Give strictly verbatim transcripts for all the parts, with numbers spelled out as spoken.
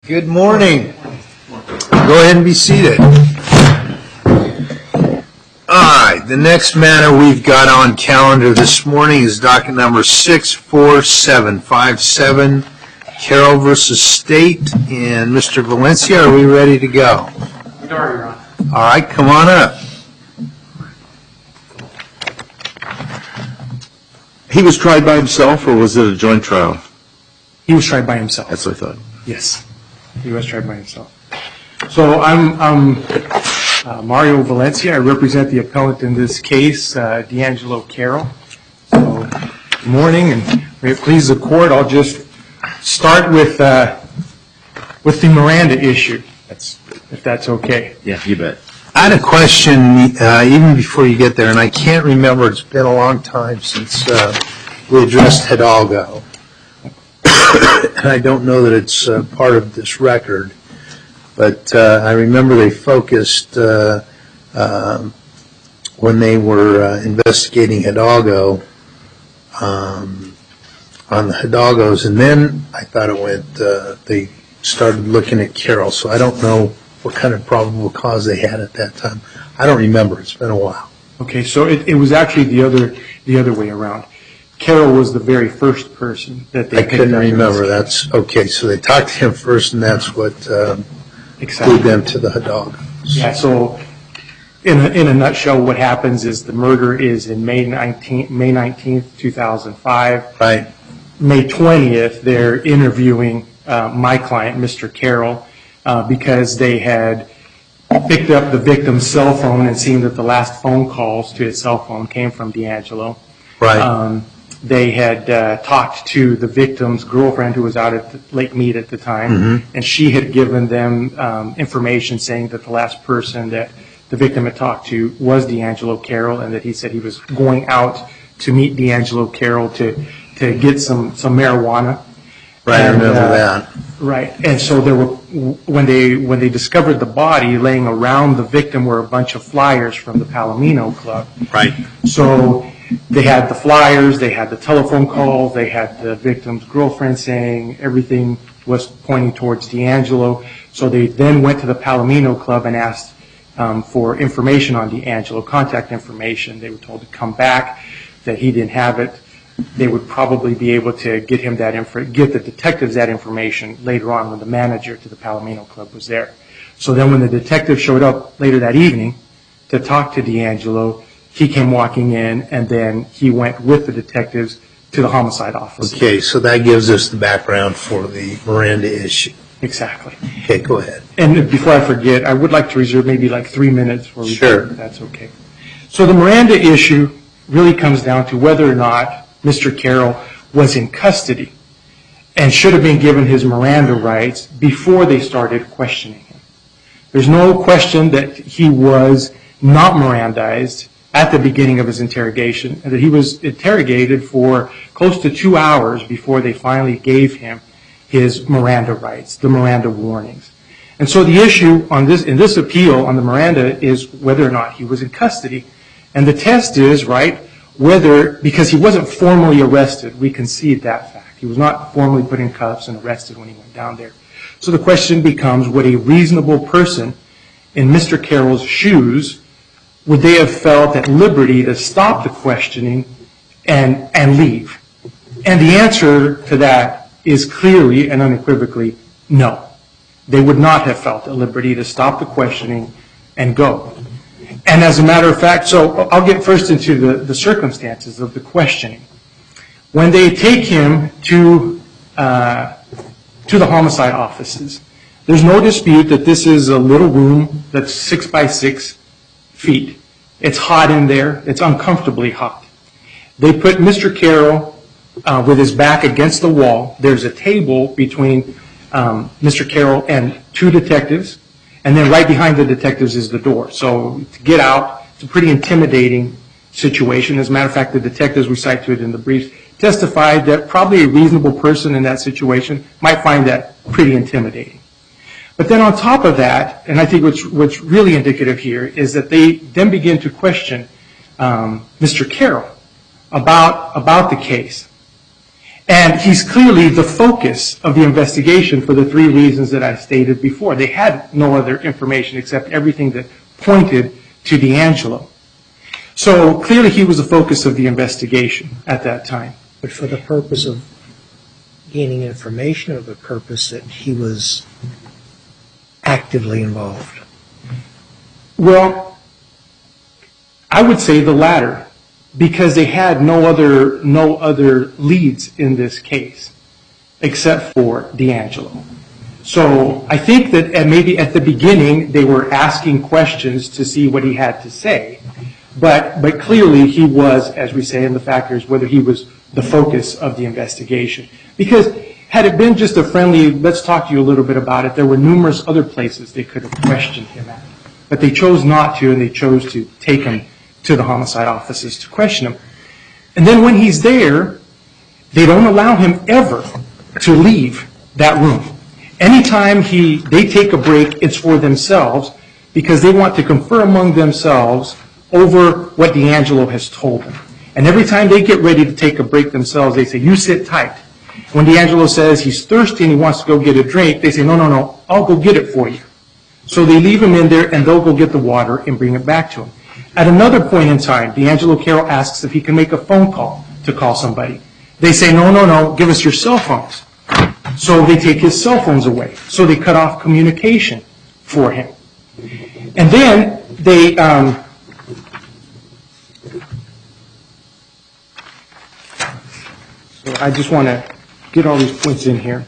Good morning. Go ahead and be seated. All right, the next matter we've got on calendar this morning is docket number six four seven five seven, Carroll versus State. And Mister Valencia, are we ready to go? Sorry, Your Honor. All right, come on up. He was tried by himself, or was it a joint trial? He was tried by himself. That's what I thought. Yes, he was tried by himself. So I'm, I'm uh, Mario Valencia. I represent the appellant in this case, uh, D'Angelo Carroll. So good morning, and may it please the court, I'll just start with uh, with the Miranda issue, that's, if that's okay. Yeah, you bet. I had a question uh, even before you get there, and I can't remember. It's been a long time since uh, we addressed Hidalgo. And I don't know that it's uh, part of this record, but uh, I remember they focused uh, um, when they were uh, investigating Hidalgo um, on the Hidalgos, and then I thought it went, uh, they started looking at Carroll, so I don't know what kind of probable cause they had at that time. I don't remember. It's been a while. Okay, so it, it was actually the other the other way around. Carroll was the very first person that they I couldn't picked up. remember. That's okay. So they talked to him first, and that's what um, Exactly. glued them to the Hidalgo. Yeah, so in a, in a nutshell, what happens is the murder is in May nineteenth, May nineteenth, two thousand five. Right. May twentieth, they're interviewing uh, my client, Mister Carroll, uh, because they had picked up the victim's cell phone and seen that the last phone calls to his cell phone came from D'Angelo. Right. Um, they had uh, talked to the victim's girlfriend, who was out at the Lake Mead at the time, Mm-hmm. and she had given them um, information saying that the last person that the victim had talked to was D'Angelo Carroll, and that he said he was going out to meet D'Angelo Carroll to to get some, some marijuana. Right. I And, remember uh, that. Right, and so there were, when they when they discovered the body laying around the victim were a bunch of flyers from the Palomino Club. Right. So they had the flyers, they had the telephone calls, they had the victim's girlfriend saying everything was pointing towards D'Angelo. So they then went to the Palomino Club and asked um, for information on D'Angelo, contact information. They were told to come back, that he didn't have it. They would probably be able to get him that info, get the detectives that information later on when the manager to the Palomino Club was there. So then when the detective showed up later that evening to talk to D'Angelo, he came walking in, and then he went with the detectives to the homicide office. Okay, so that gives us the background for the Miranda issue. Exactly. Okay, go ahead. And before I forget, I would like to reserve maybe like three minutes for we Sure. if that's okay. So the Miranda issue really comes down to whether or not Mister Carroll was in custody and should have been given his Miranda rights before they started questioning him. There's no question that he was not Mirandized at the beginning of his interrogation, and that he was interrogated for close to two hours before they finally gave him his Miranda rights, the Miranda warnings. And so the issue on this, in this appeal on the Miranda is whether or not he was in custody. And the test is, right, whether, because he wasn't formally arrested, we concede that fact. He was not formally put in cuffs and arrested when he went down there. So the question becomes, would a reasonable person in Mister Carroll's shoes, would they have felt at liberty to stop the questioning and, and leave? And the answer to that is clearly and unequivocally no. They would not have felt at liberty to stop the questioning and go. And as a matter of fact, so I'll get first into the, the circumstances of the questioning. When they take him to, uh, to the homicide offices, there's no dispute that this is a little room that's six by six feet. It's hot in there. It's uncomfortably hot. They put Mister Carroll uh, with his back against the wall. There's a table between um, Mister Carroll and two detectives, and then right behind the detectives is the door. So to get out, it's a pretty intimidating situation. As a matter of fact, the detectives, we cite to it in the briefs, testified that probably a reasonable person in that situation might find that pretty intimidating. But then on top of that, and I think what's, what's really indicative here, is that they then begin to question um, Mister Carroll about, about the case. And he's clearly the focus of the investigation for the three reasons that I stated before. They had no other information except everything that pointed to D'Angelo. So clearly he was the focus of the investigation at that time. But for the purpose of gaining information, or the purpose that he was actively involved? Well, I would say the latter, because they had no other no other leads in this case except for D'Angelo. So I think that at maybe at the beginning they were asking questions to see what he had to say, but but clearly he was, as we say in the factors, whether he was the focus of the investigation. Because had it been just a friendly, let's talk to you a little bit about it, there were numerous other places they could have questioned him at. But they chose not to, and they chose to take him to the homicide offices to question him. And then when he's there, they don't allow him ever to leave that room. Anytime he, they take a break, it's for themselves, because they want to confer among themselves over what D'Angelo has told them. And every time they get ready to take a break themselves, they say, you sit tight. When D'Angelo says he's thirsty and he wants to go get a drink, they say, no, no, no, I'll go get it for you. So they leave him in there, and they'll go get the water and bring it back to him. At another point in time, D'Angelo Carroll asks if he can make a phone call to call somebody. They say, no, no, no, give us your cell phones. So they take his cell phones away. So they cut off communication for him. And then they... Um, so I just want to get all these points in here.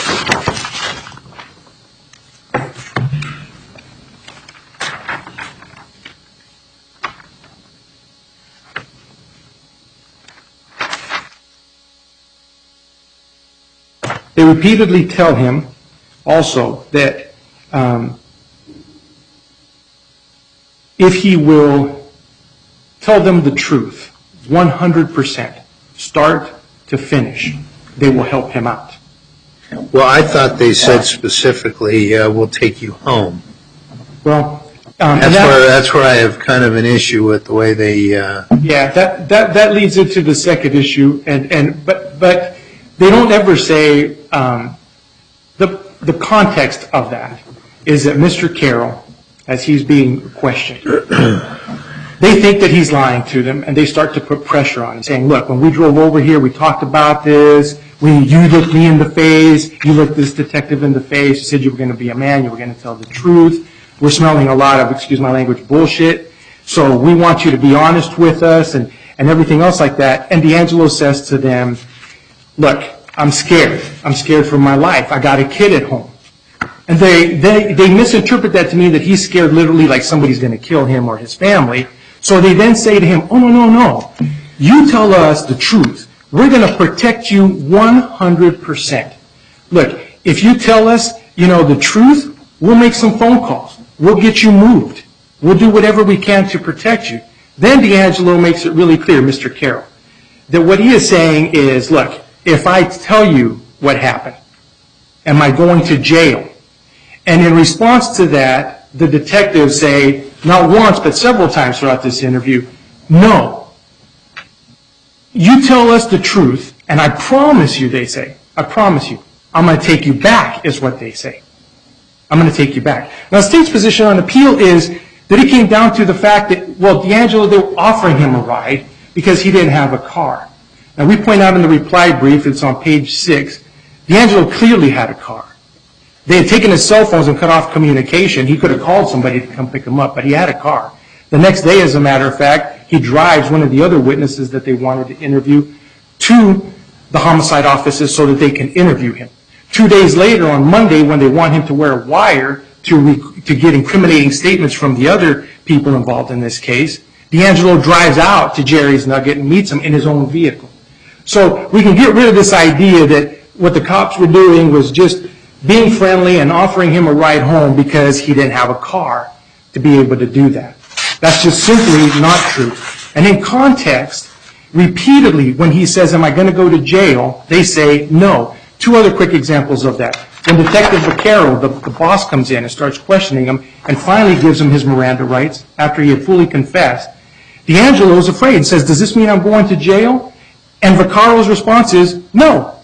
They repeatedly tell him also that um, if he will tell them the truth, one hundred percent, start to finish, they will help him out. Well, I thought they said specifically, uh, we'll take you home. Well, um, That's that, where, that's where I have kind of an issue with the way they, uh, yeah, that, that, that leads into the second issue, and, and but but they don't ever say um, the the context of that is that Mister Carroll, as he's being questioned, they think that he's lying to them, and they start to put pressure on him, saying, look, when we drove over here, we talked about this. When you looked me in the face, you looked this detective in the face, you said you were going to be a man, you were going to tell the truth. We're smelling a lot of, excuse my language, bullshit. So we want you to be honest with us, and, and everything else like that. And D'Angelo says to them, look, I'm scared. I'm scared for my life. I got a kid at home. And they, they, they misinterpret that to mean that he's scared literally like somebody's going to kill him or his family. So they then say to him, oh, no, no, no. You tell us the truth. We're going to protect you one hundred percent. Look, if you tell us, you know, the truth, we'll make some phone calls. We'll get you moved. We'll do whatever we can to protect you. Then D'Angelo makes it really clear, Mister Carroll, that what he is saying is, look, if I tell you what happened, am I going to jail? And in response to that, the detectives say, not once, but several times throughout this interview, no. You tell us the truth, and I promise you, they say, I promise you, I'm going to take you back, is what they say. I'm going to take you back. Now, the state's position on appeal is that it came down to the fact that, well, D'Angelo, they were offering him a ride because he didn't have a car. Now, we point out in the reply brief, it's on page six, D'Angelo clearly had a car. They had taken his cell phones and cut off communication. He could have called somebody to come pick him up, but he had a car. The next day, as a matter of fact, he drives one of the other witnesses that they wanted to interview to the homicide offices so that they can interview him. Two days later, on Monday, when they want him to wear a wire to, re- to get incriminating statements from the other people involved in this case, D'Angelo drives out to Jerry's Nugget and meets him in his own vehicle. So we can get rid of this idea that what the cops were doing was just being friendly and offering him a ride home because he didn't have a car to be able to do that. That's just simply not true. And in context, repeatedly, when he says, am I going to go to jail, they say no. Two other quick examples of that. When Detective Vaquero, the, the boss, comes in and starts questioning him and finally gives him his Miranda rights after he had fully confessed, D'Angelo is afraid and says, does this mean I'm going to jail? And Vaccaro's response is, no,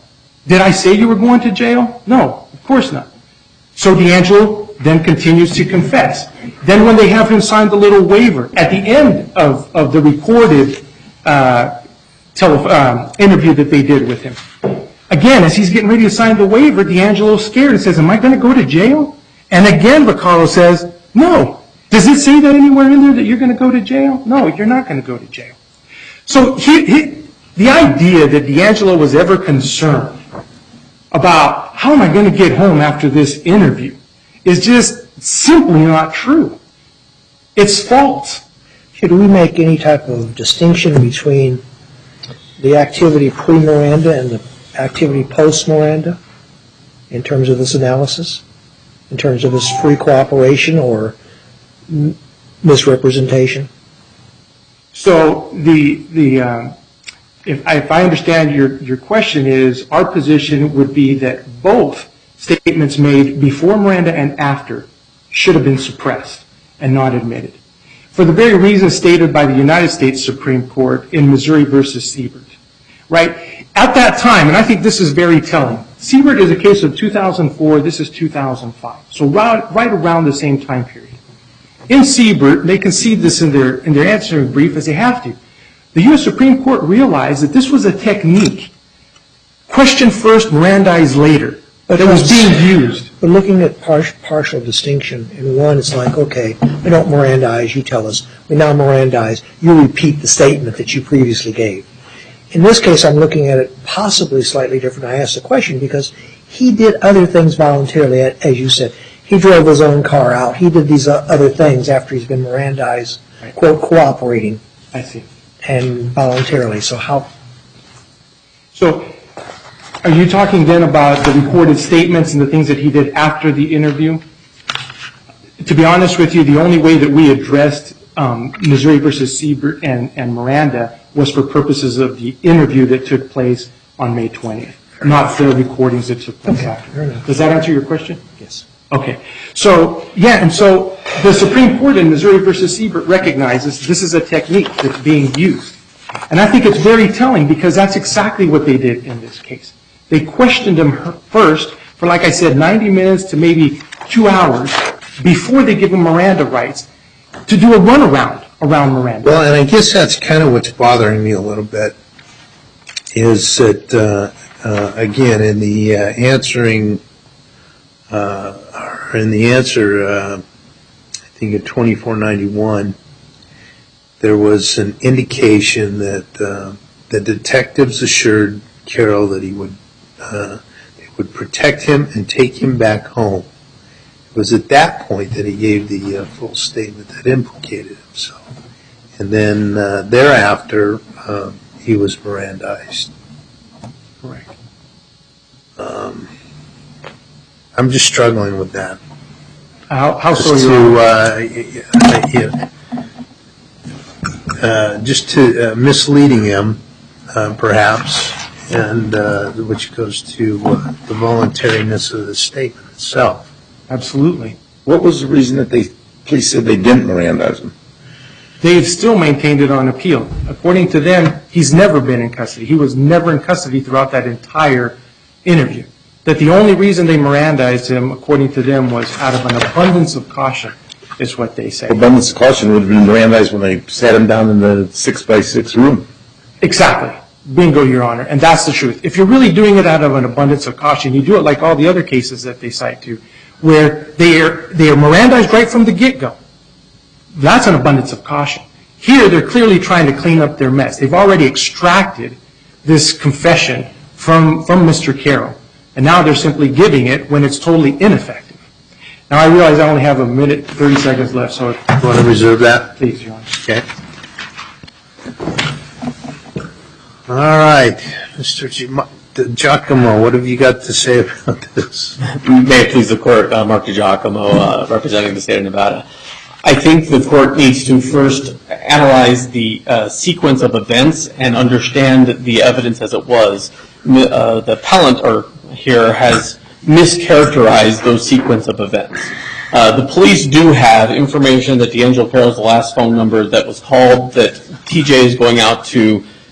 Did I say you were going to jail? No, of course not. So D'Angelo then continues to confess. Then when they have him sign the little waiver at the end of, of the recorded uh, tele, um, interview that they did with him, again, as he's getting ready to sign the waiver, D'Angelo's scared and says, am I going to go to jail? And again, Vaccaro says, no. Does it say that anywhere in there that you're going to go to jail? No, you're not going to go to jail. So he, he, the idea that D'Angelo was ever concerned about how am I going to get home after this interview is just simply not true. It's false. Should we make any type of distinction between the activity pre-Miranda and the activity post-Miranda in terms of this analysis, in terms of this free cooperation or m- misrepresentation? So the the um, if I, if I understand your your question is, our position would be that both statements made before Miranda and after should have been suppressed and not admitted, for the very reason stated by the United States Supreme Court in Missouri versus Siebert. Right? At that time, and I think this is very telling, Siebert is a case of two thousand four, this is two thousand five, so right, right around the same time period. In Siebert, they concede this in their, in their answering brief as they have to. The U S Supreme Court realized that this was a technique, question first, Mirandize later, that was being used. But looking at par- partial distinction, in one it's like, okay, we don't Mirandize, you tell us. We now Mirandize, you repeat the statement that you previously gave. In this case, I'm looking at it possibly slightly different. I asked the question because he did other things voluntarily, as you said. He drove his own car out. He did these other things after he's been Mirandized, Right. quote, cooperating. I see. And voluntarily. So how? So are you talking then about the recorded statements and the things that he did after the interview? To be honest with you, the only way that we addressed um, Missouri versus Siebert and, and Miranda was for purposes of the interview that took place on May twentieth, not the recordings that took place Okay, after. fair enough. Does that answer your question? Yes. Okay. So, yeah, and so the Supreme Court in Missouri versus Siebert recognizes this is a technique that's being used. And I think it's very telling because that's exactly what they did in this case. They questioned him first for, like I said, ninety minutes to maybe two hours before they give him Miranda rights to do a runaround around Miranda. Well, and I guess that's kind of what's bothering me a little bit, is that, uh, uh, again, in the uh, answering, uh, or in the answer, uh, I think in twenty-four ninety-one, there was an indication that uh, the detectives assured Carroll that he would, uh, they would protect him and take him back home. It was at that point that he gave the uh, full statement that implicated himself. And then uh, thereafter, uh, he was Mirandized. Correct. Um, I'm just struggling with that. How, how so? Just Your to, uh, yeah, uh, just to uh, misleading him, uh, perhaps, and uh, which goes to uh, the voluntariness of the statement itself. Absolutely. What was the reason that they, police said they didn't Mirandize him? They've still maintained it on appeal. According to them, he's never been in custody. He was never in custody throughout that entire interview. That the only reason they Mirandized him, according to them, was out of an abundance of caution, is what they say. Abundance of caution would have been Mirandized when they sat him down in the six by six room. Exactly. Bingo, Your Honor. And that's the truth. If you're really doing it out of an abundance of caution, you do it like all the other cases that they cite to, where they are, they are Mirandized right from the get-go. That's an abundance of caution. Here, they're clearly trying to clean up their mess. They've already extracted this confession from, from Mister Carroll, and now they're simply giving it when it's totally ineffective. Now, I realize I only have a minute, thirty seconds left, so You want to reserve that? please, Your Honor. Okay. All right, Mister G- Giacomo, what have you got to say about this? May it please the Court, uh, Mark DiGiacomo, uh, representing the state of Nevada. I think the Court needs to first analyze the uh, sequence of events and understand the evidence as it was. Uh, the appellant or here has mischaracterized those sequence of events. Uh, the police do have information that D'Angelo Carroll's the last phone number that was called, that T J is going out to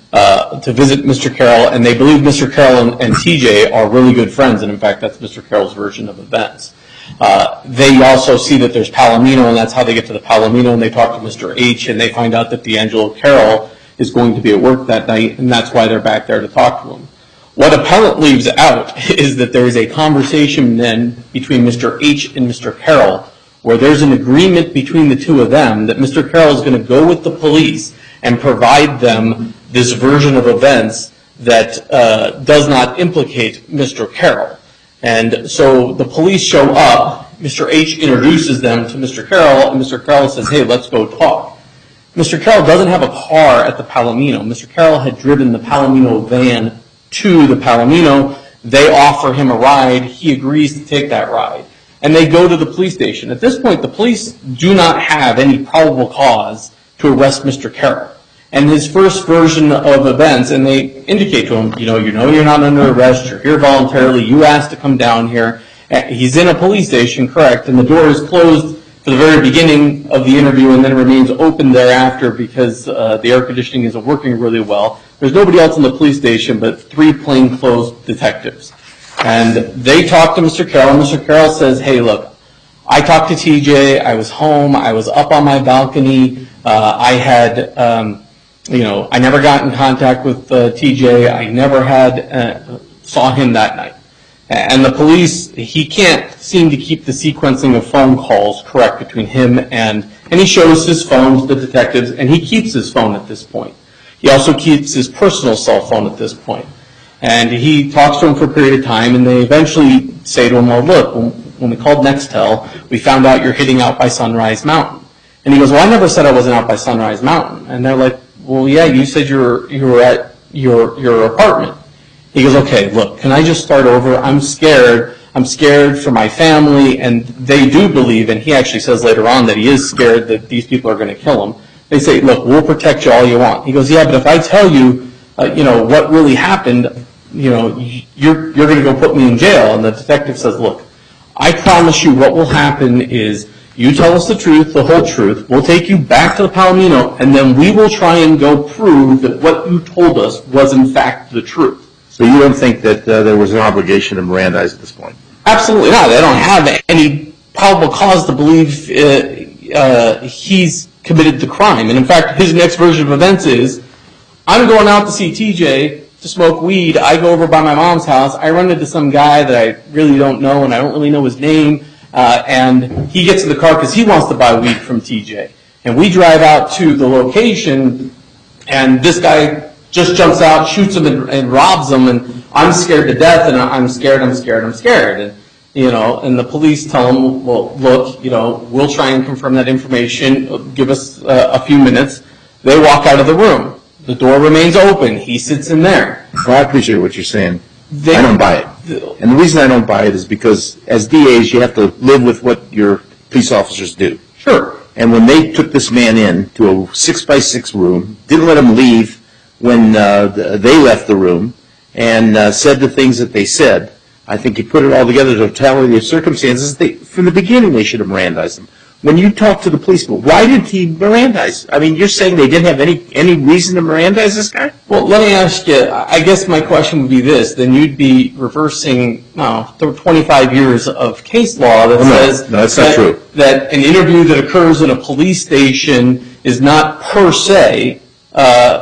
uh, to visit Mister Carroll, and they believe Mister Carroll and, and T J are really good friends, and in fact, that's Mister Carroll's version of events. Uh, they also see that there's Palomino, and that's how they get to the Palomino, and they talk to Mister H, and they find out that D'Angelo Carroll is going to be at work that night, and that's why they're back there to talk to him. What appellant leaves out is that there is a conversation then between Mister H and Mister Carroll where there's an agreement between the two of them that Mister Carroll is going to go with the police and provide them this version of events that uh, does not implicate Mister Carroll. And so the police show up, Mister H introduces them to Mister Carroll, and Mister Carroll says, hey, let's go talk. Mister Carroll doesn't have a car at the Palomino. Mister Carroll had driven the Palomino van to the Palomino. They offer him a ride. He agrees to take that ride. And they go to the police station. At this point, the police do not have any probable cause to arrest Mister Carroll. And his first version of events, and they indicate to him, you know, you know you're not under arrest, you're here voluntarily, you asked to come down here. He's in a police station, correct, and the door is closed for the very beginning of the interview and then remains open thereafter because uh, the air conditioning isn't working really well. There's nobody else in the police station but three plainclothes detectives. And they talk to Mister Carroll, and Mister Carroll says, hey, look, I talked to T J, I was home, I was up on my balcony, uh, I had, um, you know, I never got in contact with uh, T J, I never had, uh, saw him that night. And the police, he can't seem to keep the sequencing of phone calls correct between him and, and he shows his phone to the detectives, and he keeps his phone at this point. He also keeps his personal cell phone at this point. And he talks to him for a period of time, and they eventually say to him, well, look, when, when we called Nextel, we found out you're hitting out by Sunrise Mountain. And he goes, well, I never said I wasn't out by Sunrise Mountain. And they're like, well, yeah, you said you were, you were at your, your apartment. He goes, okay, look, can I just start over? I'm scared. I'm scared for my family, and they do believe, and he actually says later on that he is scared that these people are going to kill him. They say, look, we'll protect you all you want. He goes, yeah, but if I tell you, uh, you know, what really happened, you know, you're, you're going to go put me in jail. And the detective says, look, I promise you what will happen is you tell us the truth, the whole truth. We'll take you back to the Palomino, and then we will try and go prove that what you told us was in fact the truth. So you don't think that uh, there was an obligation to Mirandize at this point? Absolutely not. They don't have any probable cause to believe uh, uh, he's committed the crime. And in fact, his next version of events is, I'm going out to see T J to smoke weed. I go over by my mom's house. I run into some guy that I really don't know, and I don't really know his name. Uh, and he gets in the car because he wants to buy weed from T J. And we drive out to the location, and this guy just jumps out, shoots him, and, and robs him. And I'm scared to death, and I'm scared, I'm scared, I'm scared. And, you know, and the police tell him, well, look, you know, we'll try and confirm that information. Give us uh, a few minutes. They walk out of the room. The door remains open. He sits in there. Well, I appreciate what you're saying. They, I don't buy it. And the reason I don't buy it is because as D As, you have to live with what your police officers do. Sure. And when they took this man in to a six by six room, didn't let him leave when uh, they left the room, and uh, said the things that they said, I think you put it all together, the totality of circumstances. They, from the beginning, they should have Mirandized him. When you talk to the policeman, why didn't he Mirandize? I mean, you're saying they didn't have any any reason to Mirandize this guy? Well, let me ask you, I guess my question would be this, then you'd be reversing no, twenty-five years of case law that no, says no, that's not that, true. that an interview that occurs in a police station is not per se uh,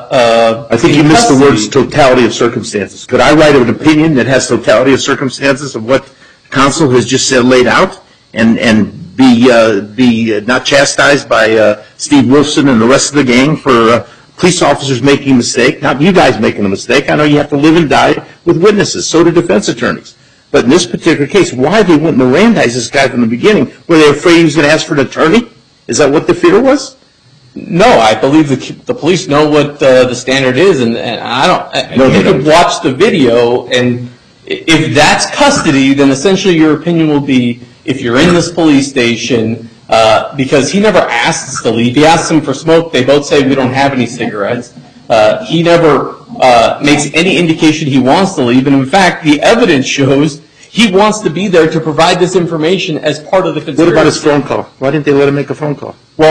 uh, I think you missed the words totality of circumstances. Could I write an opinion that has totality of circumstances of what counsel has just said laid out and, and be uh, be not chastised by uh, Steve Wilson and the rest of the gang for uh, police officers making a mistake, not you guys making a mistake. I know you have to live and die with witnesses. So do defense attorneys. But in this particular case, why they wouldn't Mirandize this guy from the beginning? Were they afraid he was going to ask for an attorney? Is that what the fear was? No, I believe the, the police know what uh, the standard is, and, and I don't. No, you they could don't. watch the video, and if that's custody, then essentially your opinion will be if you're in this police station, uh, because he never asks to leave. He asks them for smoke. They both say we don't have any cigarettes. Uh, he never uh, makes any indication he wants to leave, and in fact, the evidence shows he wants to be there to provide this information as part of the conspiracy. What about his phone call? Why didn't they let him make a phone call? Well,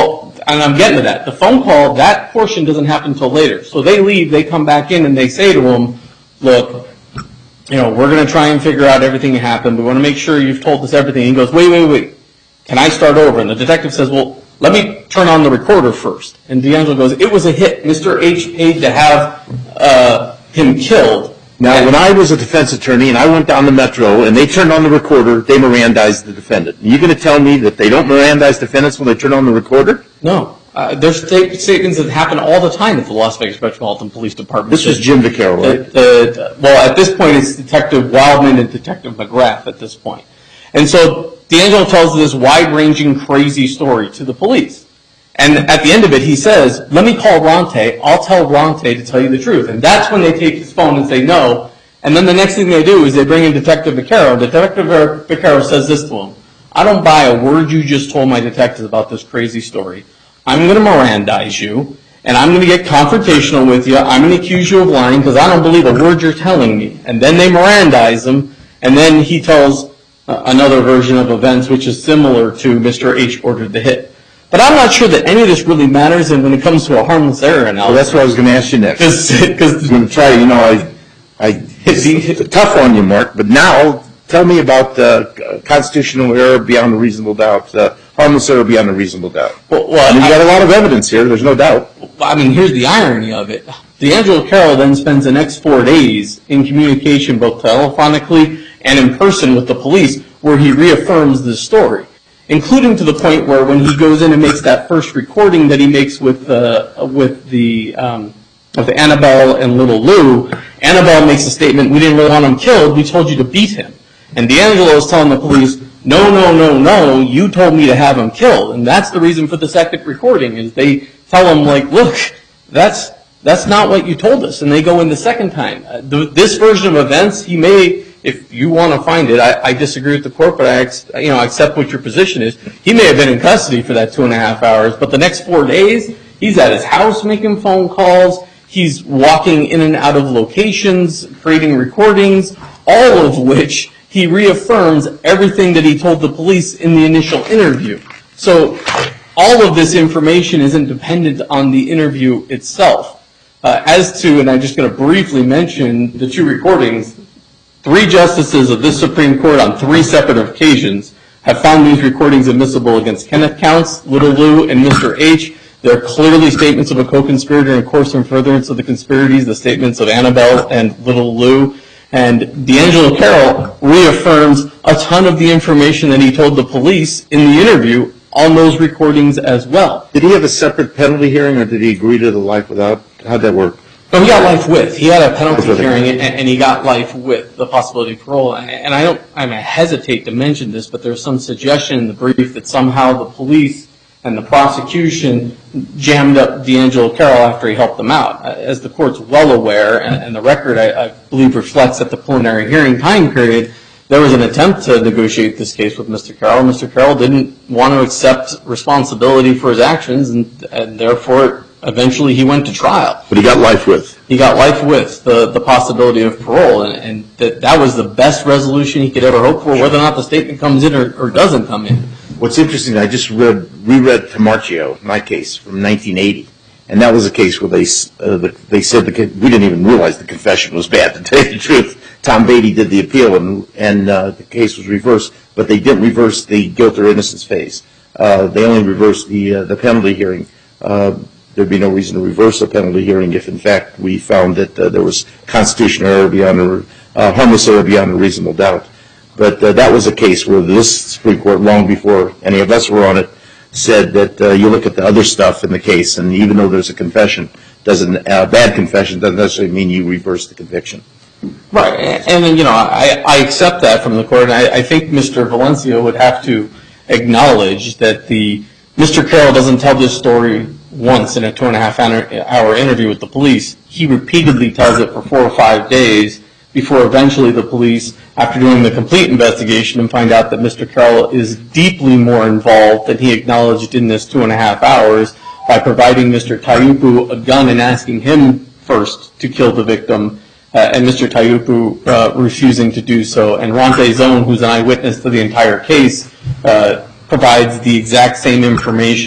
and I'm getting to that. The phone call, that portion doesn't happen until later. So they leave, they come back in, and they say to him, look, you know, we're going to try and figure out everything that happened. We want to make sure you've told us everything. He goes, wait, wait, wait. Can I start over? And the detective says, well, let me turn on the recorder first. And D'Angelo goes, it was a hit. Mister H paid to have uh, him killed. Now, when I was a defense attorney and I went down the Metro and they turned on the recorder, they Mirandized the defendant. Are you going to tell me that they don't Mirandize defendants when they turn on the recorder? No. Uh, there's sta- statements that happen all the time at the Las Vegas Metropolitan Police Department. This was Jim Vaccaro, right? The, the, well, at this point, it's Detective Wildman and Detective McGrath at this point. And so D'Angelo tells this wide-ranging, crazy story to the police. And at the end of it, he says, let me call Ronte. I'll tell Ronte to tell you the truth. And that's when they take his phone and say no. And then the next thing they do is they bring in Detective Vaccaro. Detective Vaccaro says this to him. I don't buy a word you just told my detectives about this crazy story. I'm going to Mirandize you, and I'm going to get confrontational with you. I'm going to accuse you of lying because I don't believe a word you're telling me. And then they Mirandize him, and then he tells uh, another version of events which is similar to Mister H ordered the hit. But I'm not sure that any of this really matters and when it comes to a harmless error analysis. Well, that's what I was going to ask you next. Because I'm going to try, you know, I, I, it's tough on you, Mark, but now tell me about uh, constitutional error beyond a reasonable doubt, uh, harmless error beyond a reasonable doubt. Well, well I mean, you I, got a lot of evidence here, there's no doubt. I mean, here's the irony of it. D'Angelo Carroll then spends the next four days in communication both telephonically and in person with the police where he reaffirms this story, including to the point where when he goes in and makes that first recording that he makes with uh, with the um, with Annabelle and Little Lou, Annabelle makes a statement, we didn't really want him killed, we told you to beat him. And D'Angelo is telling the police, no, no, no, no, you told me to have him killed. And that's the reason for the second recording, is they tell him, like, look, that's that's not what you told us. And they go in the second time. Uh, the, this version of events, he may, if you want to find it, I, I disagree with the court, but I ex, you know, I accept what your position is. He may have been in custody for that two and a half hours, but the next four days, he's at his house making phone calls. He's walking in and out of locations, creating recordings, all of which he reaffirms everything that he told the police in the initial interview. So all of this information isn't dependent on the interview itself. Uh, as to, and I'm just going to briefly mention the two recordings, three justices of this Supreme Court on three separate occasions have found these recordings admissible against Kenneth Counts, Little Lou, and Mister H. They're clearly statements of a co-conspirator and, of course, in furtherance of the conspiracies, the statements of Annabelle and Little Lou. And D'Angelo Carroll reaffirms a ton of the information that he told the police in the interview on those recordings as well. Did he have a separate penalty hearing, or did he agree to the life without? How'd that work? No, he got life with. He had a penalty hearing, and, and he got life with the possibility of parole. And I don't, I mean, I hesitate to mention this, but there's some suggestion in the brief that somehow the police and the prosecution jammed up D'Angelo Carroll after he helped them out. As the court's well aware, and, and the record, I, I believe, reflects that the preliminary hearing time period, there was an attempt to negotiate this case with Mister Carroll. Mister Carroll didn't want to accept responsibility for his actions, and, and therefore, eventually he went to trial. But he got life with. He got life with the, the possibility of parole, and, and that, that was the best resolution he could ever hope for, whether or not the statement comes in or, or doesn't come in. What's interesting, I just read, reread Tamarchio, my case, from nineteen eighty. And that was a case where they uh, the, they said, the, we didn't even realize the confession was bad, to tell you the truth. Tom Beatty did the appeal, and, and uh, the case was reversed, but they didn't reverse the guilt or innocence phase. Uh, they only reversed the, uh, the penalty hearing. Uh, there'd be no reason to reverse the penalty hearing if, in fact, we found that uh, there was constitutional error beyond a, uh, harmless error beyond a reasonable doubt. But uh, that was a case where this Supreme Court, long before any of us were on it, said that uh, you look at the other stuff in the case, and even though there's a confession, doesn't uh, bad confession doesn't necessarily mean you reverse the conviction. Right, and, and you know, I, I accept that from the court, and I, I think Mister Valencia would have to acknowledge that the Mister Carroll doesn't tell this story once in a two and a half hour interview with the police. He repeatedly tells it for four or five days before eventually the police, after doing the complete investigation, and find out that Mister Carroll is deeply more involved than he acknowledged in this two and a half hours by providing Mister Tayupu a gun and asking him first to kill the victim, uh, and Mister Tayupu uh, refusing to do so. And Ronte Zone, who's an eyewitness to the entire case, uh, provides the exact same information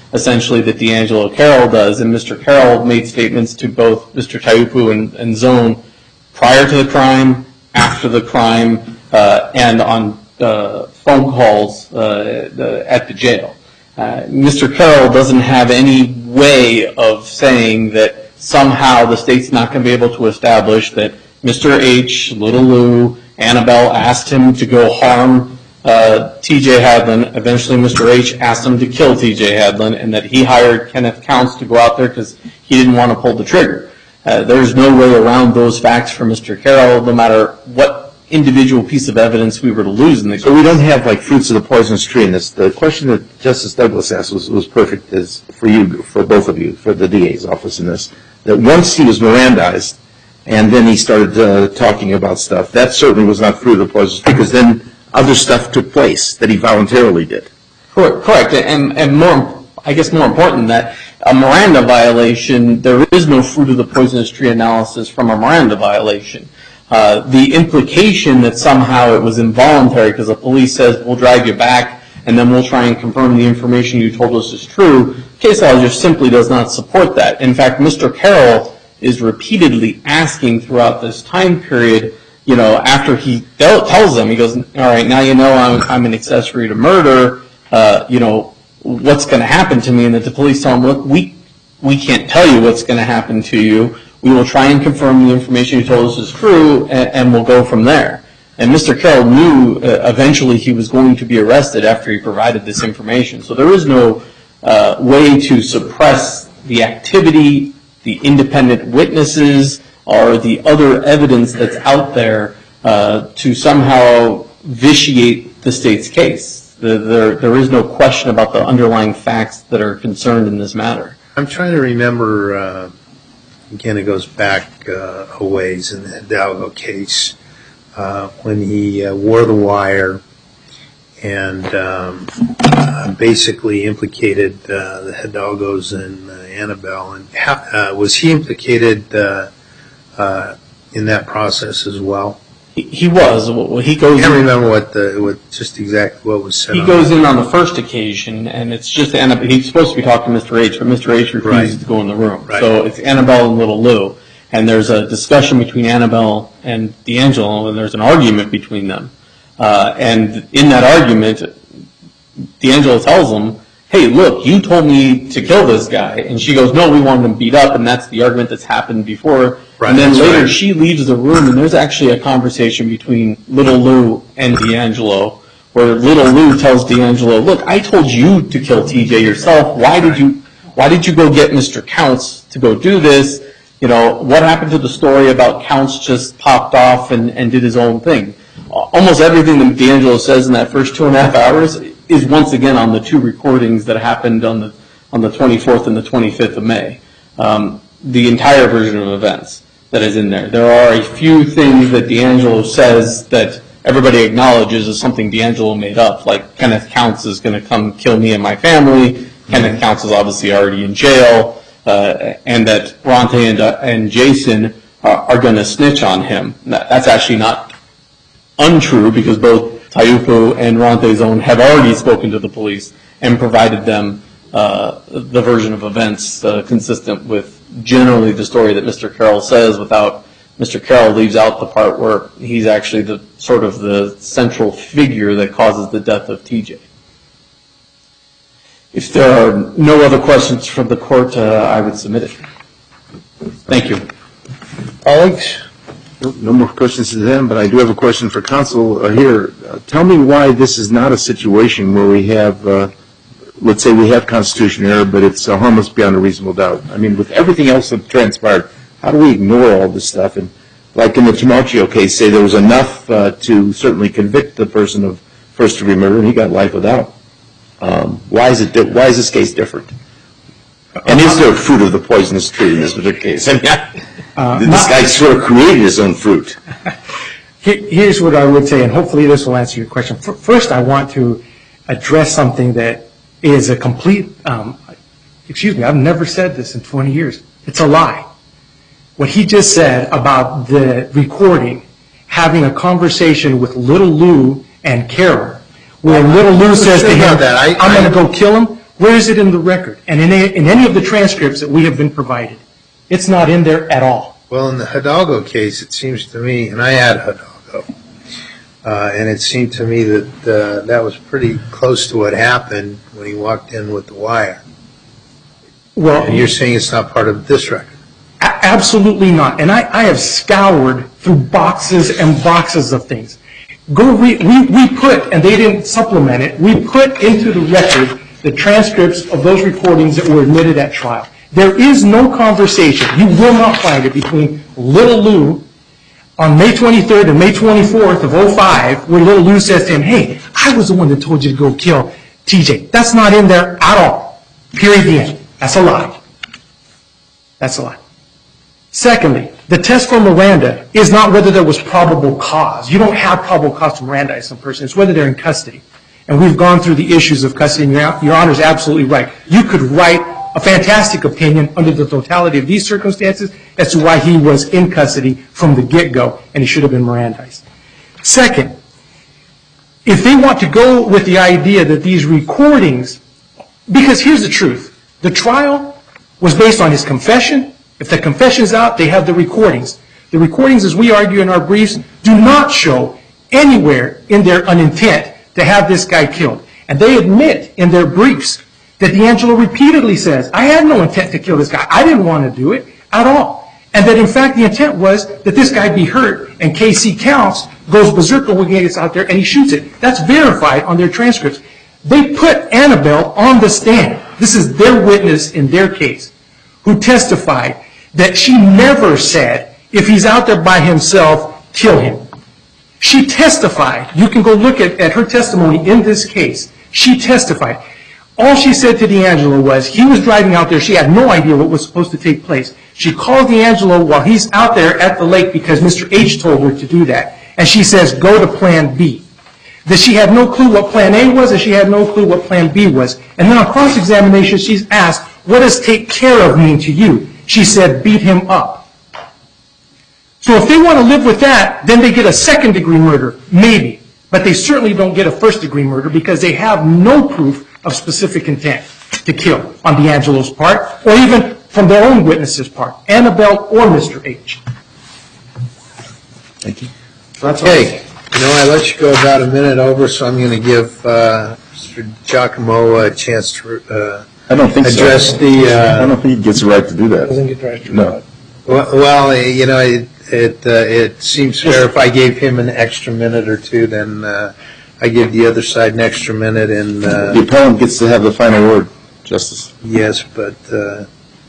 essentially, that D'Angelo Carroll does. And Mister Carroll made statements to both Mister Taiupu and, and Zone prior to the crime, after the crime, uh, and on uh, phone calls uh, the, at the jail. Uh, Mister Carroll doesn't have any way of saying that somehow the state's not going to be able to establish that Mister H, Little Lou, Annabelle asked him to go harm uh, T J Hadlin. Eventually, Mister H asked him to kill T J Hadlin, and that he hired Kenneth Counts to go out there because he didn't want to pull the trigger. Uh, there's no way around those facts for Mister Carroll, no matter what individual piece of evidence we were to lose in the case. So we don't have like fruits of the poisonous tree in this. The question that Justice Douglas asked was, was perfect as for you, for both of you, for the D A's office in this, that once he was Mirandized and then he started uh, talking about stuff, that certainly was not fruit of the poisonous tree, because then other stuff took place that he voluntarily did. Correct, correct. And, and more, I guess more important than that, a Miranda violation, there is no fruit of the poisonous tree analysis from a Miranda violation. Uh, the implication that somehow it was involuntary because the police says, we'll drive you back and then we'll try and confirm the information you told us is true, case law just simply does not support that. In fact, Mister Carroll is repeatedly asking throughout this time period, you know, after he tells them, he goes, all right, now you know I'm, I'm an accessory to murder, uh, you know, what's going to happen to me? And that the police tell him, look, we, we can't tell you what's going to happen to you. We will try and confirm the information you told us is true, and, and we'll go from there. And Mister Carroll knew uh, eventually he was going to be arrested after he provided this information. So there is no uh, way to suppress the activity, the independent witnesses, or the other evidence that's out there uh, to somehow vitiate the state's case. The, there, there is no question about the underlying facts that are concerned in this matter. I'm trying to remember, uh, again, it goes back uh, a ways in the Hidalgo case, uh, when he uh, wore the wire and um, uh, basically implicated uh, the Hidalgos and uh, Annabelle. And how, uh, was he implicated uh, uh, in that process as well? He, he was. Well, he goes. I can't remember what the what just exactly what was said. He on goes that. in on the first occasion, and it's just Annabelle. He's supposed to be talking to Mister H, but Mister H refuses Right. to go in the room. Right. So it's Annabelle and Little Lou, and there's a discussion between Annabelle and D'Angelo, and there's an argument between them. Uh, and in that argument, D'Angelo tells him, hey, look, you told me to kill this guy. And she goes, no, we wanted him beat up, and that's the argument that's happened before. Right, and then that's later right. she leaves the room, and there's actually a conversation between Little Lou and D'Angelo, where Little Lou tells D'Angelo, look, I told you to kill T J yourself. Why did you, why did you go get Mister Counts to go do this? You know, what happened to the story about Counts just popped off and, and did his own thing? Almost everything that D'Angelo says in that first two and a half hours is once again on the two recordings that happened on the on the twenty-fourth and the twenty-fifth of May. Um, the entire version of events that is in there. There are a few things that D'Angelo says that everybody acknowledges as something D'Angelo made up, like Kenneth Counts is going to come kill me and my family. Mm-hmm. Kenneth Counts is obviously already in jail, uh, and that Ronte and, uh, and Jason are, are going to snitch on him. That, that's actually not untrue, because both Taiupu and Ronte Zone have already spoken to the police and provided them uh, the version of events uh, consistent with generally the story that Mister Carroll says, without Mister Carroll leaves out the part where he's actually the sort of the central figure that causes the death of T J. If there are no other questions from the court, uh, I would submit it. Thank you. Colleagues? No, no more questions to them, but I do have a question for counsel uh, here. Uh, tell me why this is not a situation where we have, uh, let's say we have constitutional error, but it's uh, harmless beyond a reasonable doubt. I mean, with everything else that transpired, how do we ignore all this stuff? And like in the Tamaccio case, say there was enough uh, to certainly convict the person of first-degree murder, and he got life without. Um, why is it? Di- why is this case different? And is there fruit of the poisonous tree in this particular case? I mean, I, Uh, this not- guy sort of created his own fruit. Here- Here's what I would say, and hopefully this will answer your question. F- First, I want to address something that is a complete, um, excuse me, I've never said this in twenty years. It's a lie. What he just said about the recording, having a conversation with Little Lou and Carol, where Little Lou says to Think him, about that. I- I'm I- going to go kill him. Where is it in the record? And in, a, in any of the transcripts that we have been provided, it's not in there at all. Well, in the Hidalgo case, it seems to me, and I had Hidalgo, uh, and it seemed to me that uh, that was pretty close to what happened when he walked in with the wire. Well, And you're saying it's not part of this record? A- absolutely not. And I, I have scoured through boxes and boxes of things. Go read, we, we put, and they didn't supplement it, we put into the record the transcripts of those recordings that were admitted at trial. There is no conversation, you will not find it, between Little Lou on May twenty-third and May twenty-fourth of oh five, where Little Lou says to him, hey, I was the one that told you to go kill T J. That's not in there at all. Period, the end. That's a lie. That's a lie. Secondly, the test for Miranda is not whether there was probable cause. You don't have probable cause to Mirandize some person. It's whether they're in custody. And we've gone through the issues of custody, and Your, Your Honor is absolutely right. You could write a fantastic opinion under the totality of these circumstances as to why he was in custody from the get-go, and he should have been Mirandized. Second, if they want to go with the idea that these recordings, because here's the truth, the trial was based on his confession. If the confession's out, they have the recordings. The recordings, as we argue in our briefs, do not show anywhere in their an intent to have this guy killed. And they admit in their briefs that D'Angelo repeatedly says, I had no intent to kill this guy. I didn't want to do it at all. And that in fact the intent was that this guy be hurt, and K C Counts goes berserker when he gets out there and he shoots it. That's verified on their transcripts. They put Annabelle on the stand. This is their witness in their case, who testified that she never said, if he's out there by himself, kill him. She testified. You can go look at, at her testimony in this case. She testified. All she said to D'Angelo was, he was driving out there. She had no idea what was supposed to take place. She called D'Angelo while he's out there at the lake because Mister H told her to do that. And she says, go to plan B. That she had no clue what plan A was, and she had no clue what plan B was. And then on cross-examination, she's asked, what does take care of mean to you? She said, beat him up. So if they want to live with that, then they get a second-degree murder, maybe. But they certainly don't get a first-degree murder because they have no proof of specific intent to kill on D'Angelo's part, or even from their own witnesses' part, Annabelle or Mister H. Thank you. Okay. You know, I let you go about a minute over, so I'm going to give uh, Mister Giacomo a chance to uh, I don't think address so. the... Uh, I don't think he gets the right to do that. Doesn't get right to No. well, well, you know, it it, uh, it seems fair if I gave him an extra minute or two, then uh, I give the other side an extra minute, and uh, The appellant gets to have the final word, Justice. yes, but... Uh,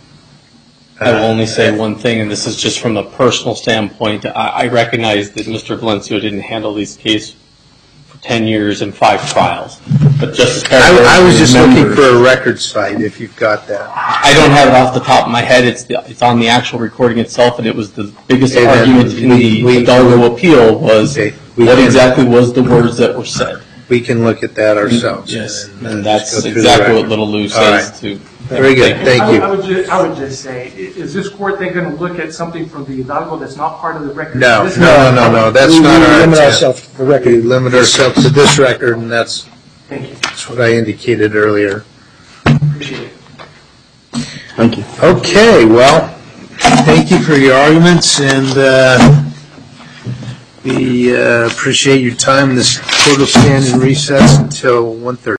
I will only say one thing, and this is just from a personal standpoint. I, I recognize that Mister Valencio didn't handle these cases for ten years and five trials. But Justice Carrier, I, I was just looking remembers- for a record site, if you've got that. I don't have it off the top of my head. It's the, it's on the actual recording itself, and it was the biggest Okay, then argument in the we- we- Hidalgo appeal was Okay, we what can- exactly was the words that were said. We can look at that ourselves. Yes, and, uh, and just that's go through the exactly what record. Little Lou All says right. to. Very good, thank I, you. I would just, I would just say, i- is this court then going to look at something from the Hidalgo that's not part of the record? No, This- no, no, no, that's We- we not our limit intent. ourselves to the We record. limit ourselves to this record, and that's, Thank you. that's what I indicated earlier. Appreciate it. Thank you. Okay, well, thank you for your arguments, and uh, we uh, appreciate your time. This court will stand in recess until one thirty.